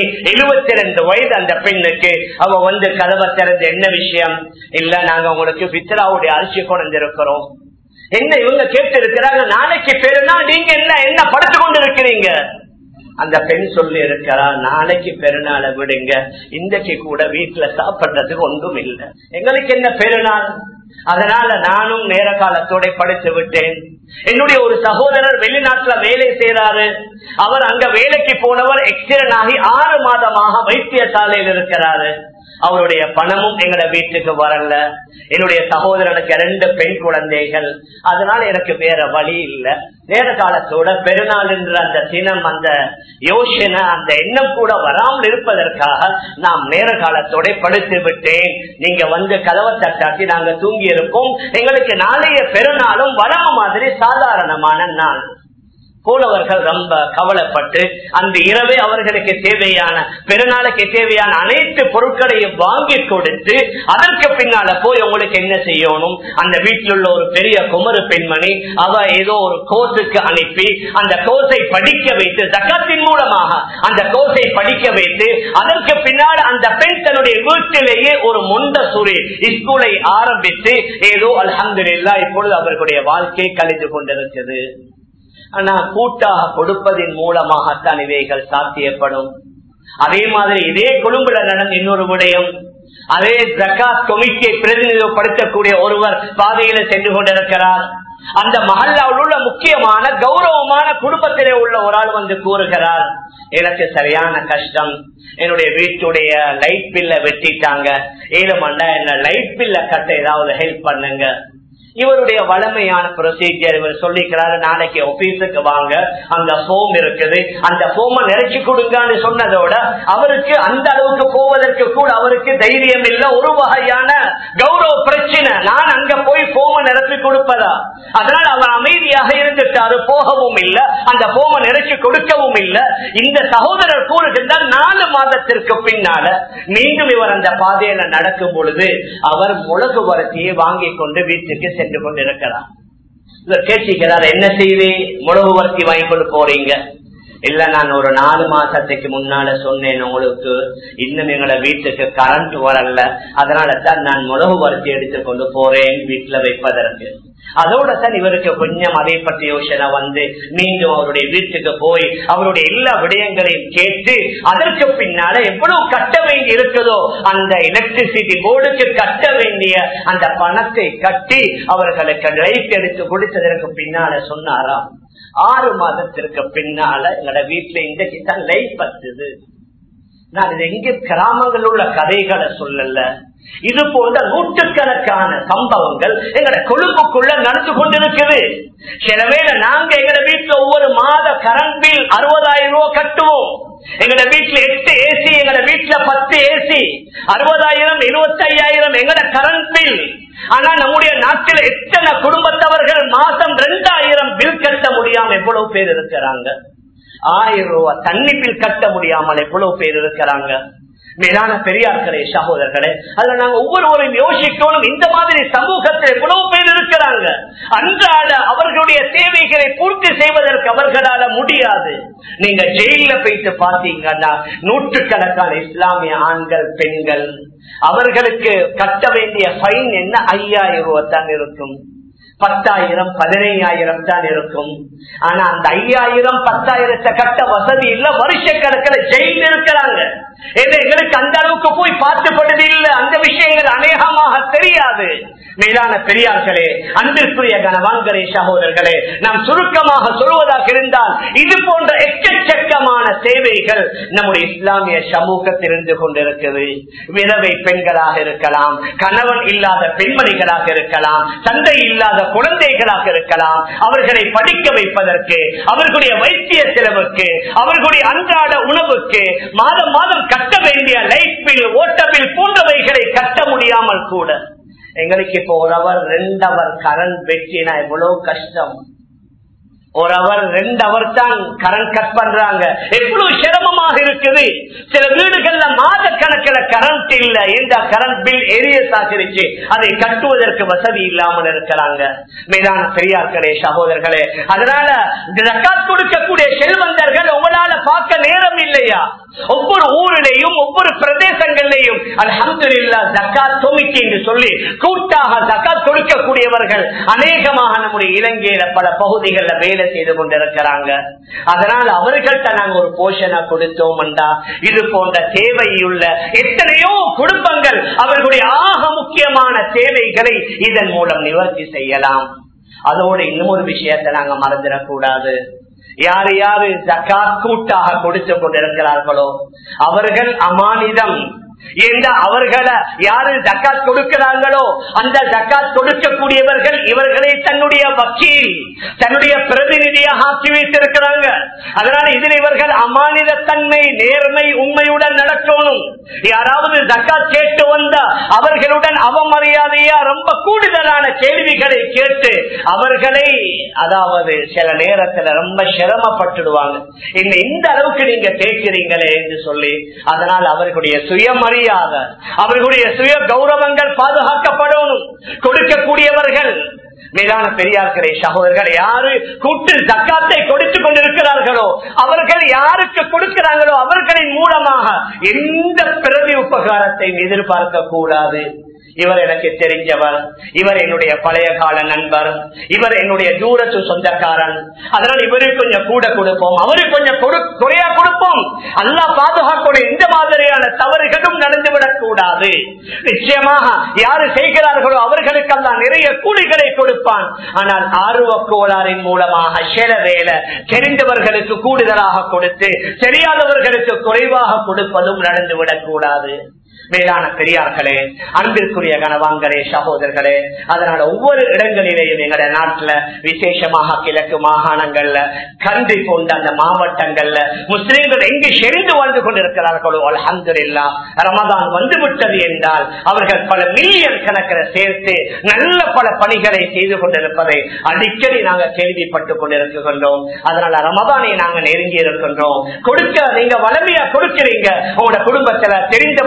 [SPEAKER 1] 72 வயது அந்த பெண்ணுக்கு, அவ வந்து கதவை திறந்து என்ன விஷயம், இல்ல நாங்க உங்களுக்கு பித்ராவுடைய அரிசி கொண்டு இருக்கிறோம். என்ன இவங்க கேட்டு இருக்கிறாங்க, நாளைக்கு பெருநாள், நீங்க என்ன படுத்து கொண்டு இருக்கிறீங்க? அந்த பெண் சொல்லி இருக்கிறார், நாளைக்கு பெருநாளை விடுங்க, இன்றைக்கு கூட வீட்டுல சாப்பிடுறதுக்கு ஒன்றும் இல்லை, எங்களுக்கு என்ன பெருநாள், அதனால நானும் நேர காலத்தோட படித்து விட்டேன். என்னுடைய ஒரு சகோதரர் வெளிநாட்டுல வேலை செய்யறாரு. அவர் அங்க வேலைக்கு போனவர் எக்ஸிடென்ட் ஆகி 6 மாதமாக வைத்தியசாலையில் இருக்கிறாரு. அவருடைய பணமும் எங்களோட வீட்டுக்கு வரல. என்னுடைய சகோதரனுக்கு 2 பெண் குழந்தைகள். அதனால எனக்கு வேற வழி இல்ல. நேர காலத்தோட பெருநாள் என்ற அந்த தினம், அந்த யோசனை, அந்த எண்ணம் கூட வராமல் இருப்பதற்காக நாம் நேர காலத்தோட படுத்து விட்டேன். நீங்க வந்து கதவை தட்டாட்டி நாங்க தூங்கி இருப்போம். எங்களுக்கு நாளைய பெருநாளும் வளம மாதிரி சாதாரணமான நாள். போனவர்கள் ரொம்ப கவலைப்பட்டு அந்த இரவே அவர்களுக்கு தேவையான பெருநாளுக்கு தேவையான அனைத்து பொருட்களையும் வாங்கி கொடுத்து அதற்கு பின்னால போய் உங்களுக்கு என்ன செய்யணும், அந்த வீட்டில் உள்ள ஒரு பெரிய குமரு பெண்மணி அவ ஏதோ ஒரு கோர்ஸுக்கு அனுப்பி அந்த கோர்ஸை படிக்க வைத்து ஜகாத்தின் மூலமாக அந்த கோர்ஸை படிக்க வைத்து அதற்கு பின்னால் அந்த பெண் தன்னுடைய வீட்டிலேயே ஒரு மொண்டசூரி ஸ்கூலை ஆரம்பித்து ஏதோ அல்ஹம்துலில்லாஹ் இப்பொழுது அவர்களுடைய வாழ்க்கை கழிந்து கொண்டிருக்கிறது. ஆனா கூட்டாக கொடுப்பதின் மூலமாகத்தான் இவைகள் சாத்தியப்படும். அதே மாதிரி இதே கொழும்புல நடந்த இன்னொரு விடயம், அதே ஜகாத் கமிட்டியை பிரதிநிதிப்படுத்தக்கூடிய ஒருவர் பாதையில சென்று கொண்டிருக்கிறார். அந்த மஹல்லாவில் உள்ள முக்கியமான கௌரவமான குடும்பத்திலே உள்ள ஒரு ஆள் வந்து கூறுகிறார், எனக்கு சரியான கஷ்டம், என்னுடைய வீட்டுடைய லைட் பில்ல வெட்டிட்டாங்க, 7 மண்டா என்ன லைட் பில்ல கட்ட ஏதாவது ஹெல்ப் பண்ணுங்க. இவருடைய வளமையான ப்ரொசீஜர், இவர் சொல்லிக்கிறாரு, நாளைக்கு ஆபீஸுக்கு வாங்க, அங்க போம் இருக்குது, அந்த போமை நிறைச்சு கொடுங்கன்னு சொன்னதோட அவருக்கு அந்த அளவுக்கு போவதற்கு கூட அவருக்கு தைரியம் இல்லை. ஒரு வகையான கௌரவ பிரச்சனை, நான் அங்க போய் போமை நிரப்பி கொடுப்பதா? அதனால் அவர் அமைதியாக இருந்துட்டாரு, போகவும் இல்லை, அந்த போமை நிறைச்சு கொடுக்கவும் இல்லை. இந்த சகோதரர் கூறுகின்றார், 4 மாதத்திற்கு பின்னால மீண்டும் இவர் அந்த பாதையில நடக்கும் பொழுது அவர் முளகு வரத்தியை வாங்கி கொண்டு வீட்டுக்கு சென்று கொண்டிருக்கிறார். இவர் கேட்கிறார், என்ன செய்து முளகு வர்த்தி வாங்கி கொண்டு போறீங்க? இல்ல, நான் ஒரு 4 மாசத்துக்கு முன்னால சொன்னேன் உங்களுக்கு, இன்னும் எங்களோட வீட்டுக்கு கரண்ட் வரல, அதனால தான் நான் முளகு வர்த்தி எடுத்துக்கொண்டு போறேன் வீட்டுல வைப்பதற்கு. அதோட தான் இவருக்கு கொஞ்சம் அதை பற்றி யோசனை வந்து மீண்டும் அவருடைய வீட்டுக்கு போய் அவருடைய எல்லா விடயங்களையும் கேட்டு அதற்கு பின்னால எவ்வளவு கட்ட வேண்டி இருக்குதோ அந்த எலக்ட்ரிசிட்டி போர்டுக்கு கட்ட வேண்டிய அந்த பணத்தை கட்டி அவர்களுக்கு லைட் எடுத்து கொடுத்ததற்கு பின்னால சொன்னாராம், 6 மாதத்திற்கு பின்னால எங்களோட வீட்டுல இன்றைக்கு தான் லைட் பத்துது. நான் இது எங்க கிராமங்கள் உள்ள கதைகளை சொல்லல, இது போன்ற நூற்றுக்கணக்கான சம்பவங்கள் எங்கட கொழும்புக்குள்ள நடந்து கொண்டிருக்குது. சிலவேளை நாங்க எங்கட வீட்டுல ஒவ்வொரு மாத கரண்ட் பில் 60,000 ரூபாய் கட்டுவோம். எங்கட வீட்டுல 8 ஏசி, எங்கட வீட்டுல 10 ஏசி, 60,000 75,000 எங்கட கரண்ட் பில். ஆனா நம்முடைய நாட்டில் எத்தனை குடும்பத்தவர்கள் மாசம் 2,000 பில் கட்ட முடியாம எவ்வளவு பேர் இருக்கிறாங்க? 1000 ரூபாய் தண்ணி பில் கட்ட முடியாமல் எவ்வளவு பேர் இருக்கிறாங்க? மேலான பெரியார்களே, சகோதரர்களே, அதுல நாங்க ஒவ்வொருவரையும் யோசிக்கணும். இந்த மாதிரி சமூகத்தில் எவ்வளவு பேர் இருக்கிறாங்க, அன்றாட அவர்களுடைய தேவைகளை பூர்த்தி செய்வதற்கு அவர்களால முடியாது. நீங்க ஜெயில போயிட்டு பாத்தீங்கன்னா நூற்றுக்கணக்கான இஸ்லாமிய ஆண்கள் பெண்கள் அவர்களுக்கு கட்ட வேண்டிய ஃபைன் என்ன 5,000 ரூபாய் தான் இருக்கும், 10,000 15,000 தான் இருக்கும். ஆனா அந்த 5,000 10,000 கட்ட வசதி இல்ல, வருஷ கணக்கில் ஜெயில் இருக்கிறாங்க. எங்களுக்கு அந்த அளவுக்கு போய் பார்த்துப்படுது இல்ல, அந்த விஷயங்கள் அநேகமாக தெரியாது. மேலான பெரியார்களே, அன்பிற்குரிய கனவான்களே, சகோதரர்களே, நாம் சுருக்கமாக சொல்வதாக இருந்தால் இது போன்ற எக்கச்சக்கமான சேவைகள் நம்முடைய இஸ்லாமிய சமூகத்தில் இருந்து கொண்டிருக்கிறது. விதவை பெண்களாக இருக்கலாம், கணவன் இல்லாத பெண்மணிகளாக இருக்கலாம், தந்தை இல்லாத குழந்தைகளாக இருக்கலாம். அவர்களை படிக்க வைப்பதற்கு, அவர்களுடைய வைத்திய செலவுக்கு, அவர்களுடைய அன்றாட உணவுக்கு மாதம் மாதம் கட்ட வேண்டிய லைட் பில், ஓட்ட பில் போன்றவைகளை கட்ட முடியாமல் கூட எங்களுக்கு இப்போ 1 hour 2 hour கரண்ட் வெட்டினா எவ்வளவு கஷ்டம். 1 hour 2 hour தான் கரண்ட் கட் பண்றாங்க, எவ்வளவு சிரமமாக இருக்குது. சில வீடுகள்ல மாத கணக்கில் கரண்ட் இல்ல, இந்த கரண்ட் பில் ஏரியஸ் ஆகிருச்சு, அதை கட்டுவதற்கு வசதி இல்லாமல் இருக்கிறாங்க. மேலான பெரியார்களே, சகோதரர்களே, அதனால ஜகாத் கொடுக்கக்கூடிய செல்வந்தர்கள் உங்களால பார்க்க நேரம் இல்லையா? ஒவ்வொரு ஊரிலேயும் ஒவ்வொரு பிரதேசங்களிலேயும் அல்ஹம்துலில்லாஹ் ஜகாத் தொமிக்கி என்று சொல்லி கூட்டாக ஜகாத் கொடுக்கக்கூடியவர்கள் அநேகமாக நம்முடைய இலங்கையில பல பகுதிகளில் வேலை செய்து கொண்டிருக்கிறாங்க. அதனால் அவர்கள்ட்ட நாங்கள் ஒரு போஷனை கொடுத்தோம் என்றா இது போன்ற தேவையுள்ள எத்தனையோ குடும்பங்கள் அவர்களுடைய ஆக முக்கியமான தேவைகளை இதன் மூலம் நிவர்த்தி செய்யலாம். அதோடு இன்னும் ஒரு விஷயத்தை நாங்க மறந்துடக்கூடாது. யாரு யாரு ஜகாத் கூட்டாக கொடுத்து கொண்டிருக்கிறார்களோ அவர்கள் அமானிதம். அவர்களை யாரு ஜகாத் கொடுக்கிறாங்களோ அந்த ஜகாத் கொடுக்கக்கூடியவர்கள் இவர்களை தன்னுடைய வக்கீல், தன்னுடைய பிரதிநிதியாக ஆக்கி வைத்திருக்கிறாங்க. அதனால இதில் இவர்கள் அமானிதத்தன்மை, நேர்மை, உண்மையுடன் நடக்கணும். யாராவது ஜகாத் கேட்டு வந்தா அவர்களுடன் அவமரியாதையா ரொம்ப கூடுதலான கேள்விகளை கேட்டு அவர்களை அதாவது சில நேரத்தில் ரொம்ப சிரமப்பட்டுடுவாங்க. இந்த அளவுக்கு நீங்க கேட்கிறீங்களே என்று சொல்லி அதனால் அவர்களுடைய சுயமரியாதை, அவர்களுடைய சுய கௌரவங்கள் பாதுகாக்கப்படணும். கொடுக்கக்கூடியவர்கள் மேலான பெரியார்களே, சகோதரர்கள், யாரு கூட்டு ஜக்காத்தை கொடுத்துக் கொண்டிருக்கிறார்களோ அவர்கள் யாருக்கு கொடுக்கிறார்களோ அவர்களின் மூலமாக எந்த பிரதி உபகாரத்தை எதிர்பார்க்க கூடாது. இவர் எனக்கு தெரிஞ்சவர், இவர் என்னுடைய பழைய கால நண்பர், இவர் என்னுடைய தூரத்து சொந்தக்காரன், அதனால் இவருக்கு கொஞ்சம் கூட கொடுப்போம், அவருக்கு கொஞ்சம் குறையா கொடுப்போம். அல்லாஹ் பாதுகாக்கணும். இந்த மாதிரியான தவறுகளும் நடந்துவிடக் கூடாது. நிச்சயமாக யாரு செய்கிறார்களோ அவர்களுக்கு அல்லாஹ் நிறைய கூலிகளை கொடுப்பான். ஆனால் ஆர்வ கோளாறின் மூலமாக சில வேளை தெரிந்தவர்களுக்கு கூடுதலாக கொடுத்து தெரியாதவர்களுக்கு குறைவாக கொடுப்பதும் நடந்துவிடக் கூடாது. மேலான பெரியார்களே, அன்பிற்குரிய கணவான்களே, சகோதரர்களே, அதனால ஒவ்வொரு இடங்களிலேயும் எங்களுடைய நாட்டுல விசேஷமாக கிழக்கு மாகாணங்கள்ல கன்றி கொண்ட அந்த மாவட்டங்கள்ல முஸ்லிம்கள் எங்கு செறிந்து வாழ்ந்து கொண்டிருக்கிறார்களோ அல்ஹம்துலில்லாஹ் ரமதான் வந்து விட்டது என்றால் அவர்கள் பல மில்லியன் கணக்கில் சேர்த்து நல்ல பல பணிகளை செய்து கொண்டிருப்பதை அடிக்கடி நாங்கள் கேள்விப்பட்டுக் கொண்டிருக்கின்றோம். அதனால ரமதானை நாங்கள் நெருங்கி இருக்கின்றோம். கொடுக்க நீங்க வளமையா கொடுக்கிறீங்க. உங்களோட குடும்பத்துல தெரிந்தவர்கள்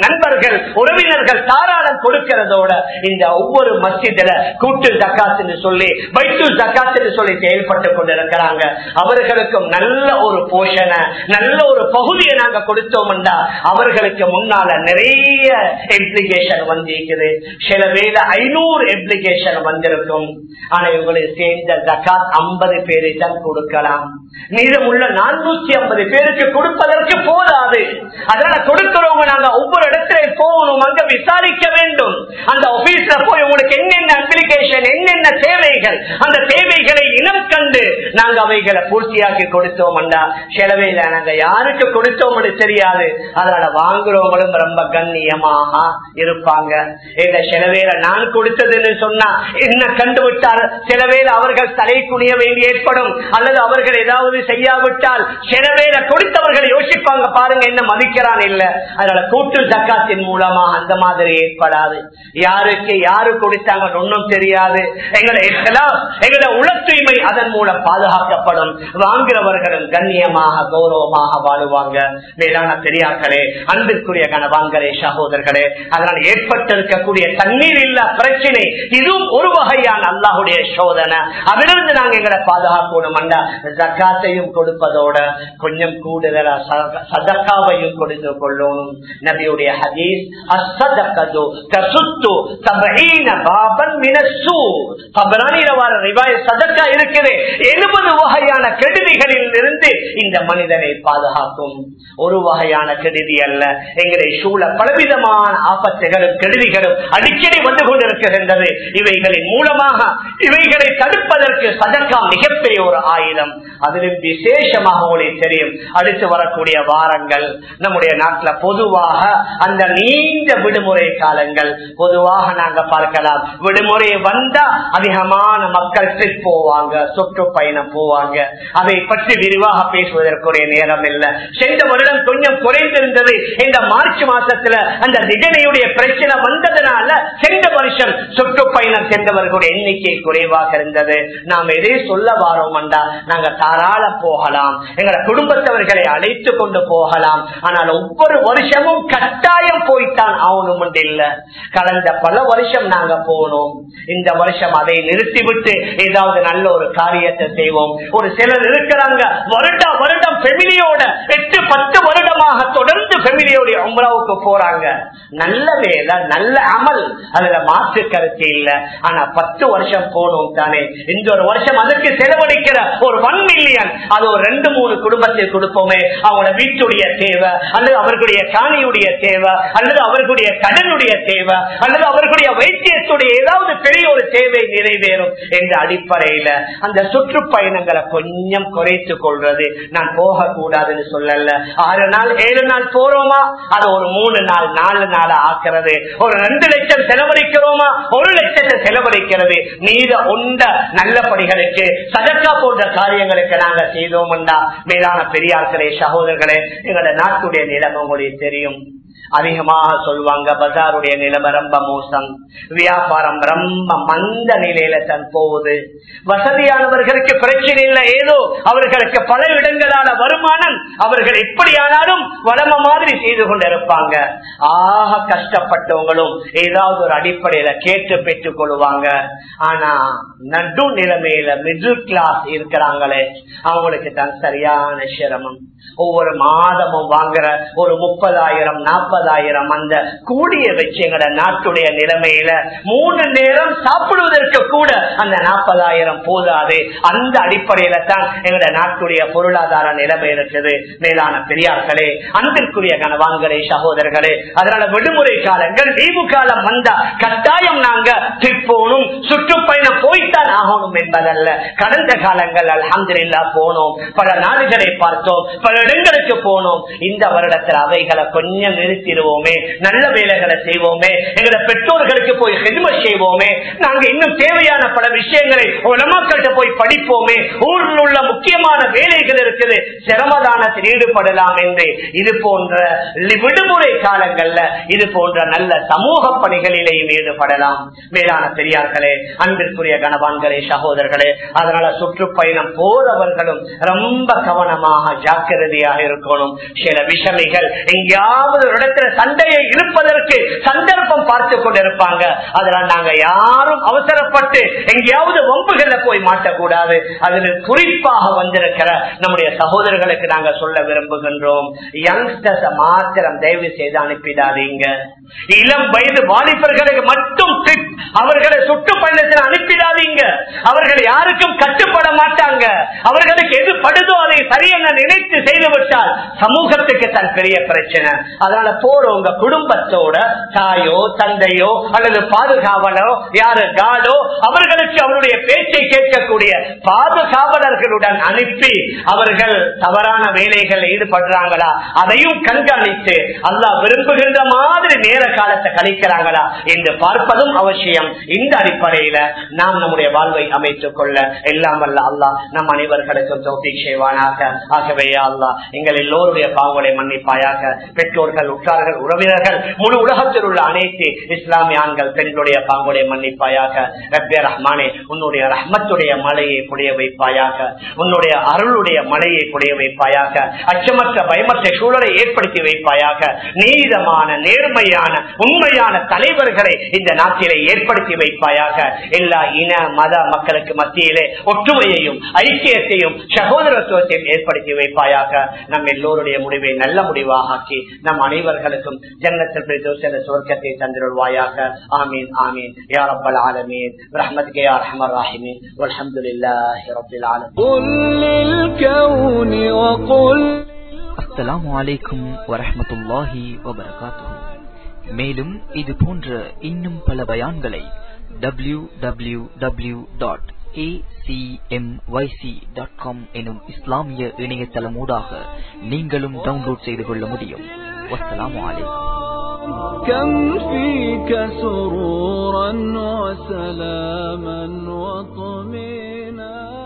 [SPEAKER 1] நண்பர்கள் உறவினர்கள் தாராளம் கொடுக்கிறதோட இந்த ஒவ்வொரு மஸ்ஜிதுல கூட்டு ஜக்காத் என்று சொல்லி பைத்துல் ஜக்காத் என்று சொல்லி செயல்பட்டுக் கொண்டிருக்கிறாங்க. அவர்களுக்கும் நல்ல ஒரு போஷனை நல்ல ஒரு பகுதியை நாங்க கொடுத்தோம்டா அவர்களுக்கு முன்னால நிறைய அப்ளிகேஷன் வந்திருக்குது. சில வேலை 500 அப்ளிகேஷன் வந்திருக்கும். ஆனா இவங்களுக்கு சேர்ந்த ஜக்காத் 50 பேரை தான் கொடுக்கலாம். மீதமுள்ள 450 பேருக்கு கொடுப்பதற்கு போதாது. அதனால கொடுக்கிறவங்க நாங்க ஒவ்வொரு இடத்துல போகணும், அங்க விசாரிக்க வேண்டும். அந்த ஆபீஸ்ல போய் உங்களுக்கு என்னென்ன அப்ளிகேஷன் என்னென்ன தேவைகள் அந்த தேவைகளை இனம் கண்டு நாங்க அவைகளை பூர்த்தியாக்கி கொடுத்தோம்டா செலவையில நாங்க யாருக்கு கொடுத்தோம்னு தெரியாது. அதனால வாங்குறவங்களும் ரொம்ப கண்ணியமாக இருப்பாங்க. இந்த செலவேல நான் கொடுத்ததுன்னு சொன்னா என்ன கண்டுவிட்டால் செலவேல அவர்கள் தலை குனிய வேண்டி ஏற்படும். அல்லது அவர்கள் ஏதாவது செய்யாவிட்டால் செலவேல கொடுத்தவர்கள் யோசிப்பாங்க, பாருங்க என்ன மதிக்கிறான் இல்ல. அதனால கூட்டு ஜக்காத்தின் மூலமா அந்த மாதிரி ஏற்படாது. யாருக்கு யாரு கொடுத்தாங்க ஒன்னும் தெரியாது. எங்களோட உள தூய்மை அதன் மூலம் பாதுகாக்கப்படும். வாங்குறவர்களும் கண்ணியமாக கௌரவமாக வாழுவாங்க. மேலான பெரியார்களே, அன்பிற்குரிய கணவான்களே, சகோதரர்களே, அதனால் ஏற்பட்டிருக்கக்கூடிய தண்ணீர் இல்ல பிரச்சனை இதுவும் ஒரு வகையான அல்லாஹ்வுடைய சோதனை. அதிலிருந்து நாங்க எங்களை பாதுகாக்கணும். ஜக்காத்தையும் கொடுப்பதோட கொஞ்சம் கூடுதலா சதக்காவையும் கொடுத்து கொள்ளணும். நபியுடைய ஹதீஸ் அஸ்ஸதகது தசுத்து 70 பாபன் மினஸ்ஸூ. தபரானில வர ரிவாயத் சதக்கா இருக்குது 70 வகையான கெடுதிகளில் இருந்து இந்த மனிதனை பாதுகாக்கும். ஒரு வகையான கெடுதி அல்ல. எங்களை சூழ பலவிதமான ஆபத்துகளும் கெடுதிகளும் அடிக்கடி வந்து கொண்டிருக்கின்றது. இவைகளின் மூலமாக இவைகளை தடுப்பதற்கு சதக்கா மிகப்பெரிய ஒரு ஆயுதம். அதிலும் விசேஷமாக உங்களுக்கு தெரியும், அடுத்து வரக்கூடிய வாரங்கள் நம்முடைய நாட்டில் பொதுவாக அந்த நீண்ட விடுமுறை காலங்கள் பொதுவாக நாங்க பார்க்கலாம். விடுமுறை வந்தா அதிகமான மக்கள் ட்ரிப் போவாங்க, சுற்றுப்பயணம் போவாங்க. அதை பற்றி விரிவாக பேசுவதற்குரிய நேரம் இல்லை. சென்ற வருடம் கொஞ்சம் குறைந்திருந்தது. இந்த மார்ச் மாசத்துல அந்த திகனையுடைய பிரச்சனை வந்ததுனால சென்ற வருஷம் சுற்றுப்பயணம் சென்றவர்களுடைய எண்ணிக்கை குறைவாக இருந்தது. நாம் எதை சொல்ல வாரோம்டா, நாங்க தாராளம் போகலாம், எங்களை குடும்பத்தவர்களை அழைத்து கொண்டு போகலாம். ஆனால் ஒவ்வொரு வருஷமும் கட்டாயம் போய்த்தான் ஆகணும் இல்ல. கடந்த பல வருஷம் நாங்க போனோம். இந்த வருஷம் அதை நிறுத்திவிட்டு ஏதாவது நல்ல ஒரு காரியத்தை செய்வோம். ஒரு சிலர் இருக்கிறாங்க வருடம் ஃபெமிலியோட 8-10 வருடமாக தொடர்ந்து ஃபெமிலியோட உம்ராவுக்கு போறாங்க. நல்ல வேலை, நல்ல அமல், அதுல மாற்று கருத்து இல்ல. ஆனா 10 வருஷம் போனோம் தானே, இந்த ஒரு வருஷம் அதுக்கு செலவழிக்கிற ஒரு 1 மில்லியன் அது ஒரு 2-3 குடும்பத்தில் கொடுப்போமே. அவங்களோட வீட்டுடைய தேவை அல்லது அவர்களுடைய காணியுடைய தேவை அல்லது அவர்களுடைய கடனுடைய தேவை அல்லது அவர்களுடைய வைத்தியத்துடைய ஏதாவது பெரிய ஒரு தேவை நிறைவேறும் என்ற அடிப்படையில அந்த சுற்றுப்பயணங்களை கொஞ்சம் குறைத்துக் கொள்றது. நான் போகக்கூடாதுன்னு சொல்லல. 6 நாள் 7 நாள் போறோமா, அது ஒரு 3 நாள் 4 நாள் ஆக்குறது. ஒரு 2 லட்சம் செலவழிக்கிறோமா, 1 லட்சத்தை செலவழிக்கிறது. மீத உண்ட நல்ல படிகளுக்கு சதக்கா போன்ற காரியங்களுக்கு நாங்க செய்தோம்னா, மேலான பெரியார்களே, சகோதரர்களே, எங்களோட நாட்டுடைய நிலைமை உங்களுக்கு தெரியும். அதிகமாக சொல்லுவாங்க பஜாருடைய நிலைமை ரொம்ப மோசம், வியாபாரம் ரொம்ப மந்த நிலையில தான் போகுது. வசதியானவர்களுக்கு பிரச்சனை இல்லை, ஏதோ அவர்களுக்கு பல இடங்களான வருமானம், அவர்கள் எப்படியானாலும் வளம மாதிரி செய்து கொண்டிருப்பாங்க. ஆக கஷ்டப்பட்டவங்களும் ஏதாவது ஒரு அடிப்படையில கேட்டு பெற்றுக் கொள்வாங்க. ஆனா நடு நிலைமையில மிடில் கிளாஸ் இருக்கிறாங்களே, அவங்களுக்கு தான் சரியான சிரமம். ஒவ்வொரு மாதமும் வாங்குற ஒரு 30,000 40,000 அந்த கூடிய வச்சு எங்கட நாட்டுடைய நிலைமையில 3 நேரம் சாப்பிடுவதற்கு கூட அந்த 40,000 போதாது. அந்த அடிப்படையில தான் எங்கட நாட்டுடைய பொருளாதார நிலைமை இருக்குது. மேலான பெரியார்களே, அன்பிற்குரிய கணவான்களே, சகோதரர்களே, அதனால விடுமுறை காலங்கள் லீவு காலம் வந்தா கட்டாயம் நாங்க ட்ரிப் போகணும், சுற்றுப்பயணம் போய்த்தான் ஆகணும் என்பதல்ல. கடந்த காலங்கள் அல்ஹம்துலில்லாஹ் போனோம், பல நாடுகளை பார்த்தோம், பல இடங்களுக்கு போனோம். இந்த வருடத்தில் அவைகளை கொஞ்சம் நிறுத்திடுவோமே, நல்ல வேலைகளை செய்வோமே, எங்களோட பெற்றோர்களுக்கு போய் ஹிதமத் செய்வோமே, நாங்க இன்னும் தேவையான பல விஷயங்களை உலமாக்கள்கிட்ட போய் படிப்போமே, ஊரில் உள்ள முக்கியமான வேலைகள் இருக்குது, சிரமதானத்தில் ஈடுபடலாம் என்று இது போன்ற விடுமுறை காலங்கள்ல இது போன்ற நல்ல சமூக பணிகளிலேயும் ஈடுபடலாம். மேலான பெரியார்களே, அன்பிற்குரிய கணவான்களே, சகோதரர்களே, அதனால சுற்றுப்பயணம் போறவர்களும் ரொம்ப கவனமாக ஜாக்கிரதையாக இருக்கணும். சில விஷமிகள் எங்கேயாவது ஒரு இடத்துல சண்டையை இருப்பதற்கு சந்தர்ப்பம் பார்த்து கொண்டிருப்பாங்க. அதனால நாங்க யாரும் அவசரப்பட்டு எங்கேயாவது வம்புகள்ல போய் மாட்டக்கூடாது. அதில் குறிப்பாக வந்திருக்கிற நம்முடைய சகோதரர்களுக்கு நாங்க சொல்ல விரும்புகின்றோம், யங்ஸ்டர்ஸ் மாத்திரம் தயவு செய்து அனுப்பிடாதீங்க. இளம் வயது வாலிபர்களுக்கு மட்டும் அவர்களை சுற்றுப்பயணத்தில் அனுப்பிடாதீங்க. அவர்கள் யாருக்கும் கட்டுப்பட மாட்டாங்க. அவர்களுக்கு எது படுதோ அதை சரியென நினைத்து செய்துவிட்டால் சமூகத்துக்கு தன் பெரிய பிரச்சனை. அதனால போறவங்க குடும்பத்தோட தாயோ தந்தையோ அல்லது பாதுகாவலோ யாரு காடோ அவர்களுக்கு அவருடைய பேச்சை கேட்கக்கூடிய பாதுகாவலர்களுடன் அனுப்பி அவர்கள் தவறான வேலைகள் ஈடுபடுறாங்களா அதையும் கண்காணித்து அல்லாஹ் விரும்புகின்ற மாதிரி நேர காலத்தை கழிக்கிறாங்களா என்று பார்ப்பதும் அவசியம். இந்த அடிப்படையில நாம் நம்முடைய வாழ்வை அமைத்துக் கொள்ள எல்லாம் வல்ல அல்லாஹ் நம் அனைவர்களுக்கும் தௌஃபீக் செய்வானாக. ஆகவே அல்லாஹ் எங்கள் எல்லோருடைய பாவங்களை மன்னிப்பாயாக. பெற்றோர்கள், உற்றார்கள், உறவினர்கள், முழு உலகத்தில் உள்ள அனைத்து இஸ்லாமிய ஆண்கள் பெண்களுடைய பாவங்களை மன்னிப்பாயாக. ரப்பே ரஹ்மானே, உன்னுடைய ரஹ்மத்துடைய மலையை பொழிய வைப்பாயாக. உன்னுடைய அருளுடைய மலையை பொழிய வைப்பாயாக. அச்சமற்ற பயமற்ற சூழலை ஏற்படுத்தி வைப்பாயாக. நீதமான, நேர்மையான, உண்மையான தலைவர்களை இந்த நாட்டிலே ஏற்படுத்தி வைப்பாயாக. எல்லா இன மத மக்களுக்கு மத்தியிலே ஒற்றுமையையும் ஐக்கியத்தையும் சகோதரத்துவத்தையும் ஏற்படுத்தி வைப்பாயாக. நம் எல்லோருடைய முடிவை நல்ல முடிவாக ஆக்கி நம் அனைவர்களுக்கும் ஜன்னத்துல் ஃபிர்தௌஸ் என்ற சொர்க்கத்தை தந்திருவாயாக. ஆமீன் ஆமீன் யா ரப்பல் ஆலமீன் برحمتك يا ارحم الراحمين والحمد لله رب العالمين. قل للكون وقل
[SPEAKER 2] அஸ்ஸலாமு அலைக்கும் வரஹ்மத்துல்லாஹி வபரகாத்துஹு. மேலும் இது போன்ற இன்னும் பல பயான்களை www.acmyc.com எனும் இஸ்லாமிய இணையதளமூடாக நீங்களும் டவுன்லோட் செய்து கொள்ள முடியும். வஸ்ஸலாமு அலைக்கும்.
[SPEAKER 3] كم فيك سرورا وسلاما وطمينا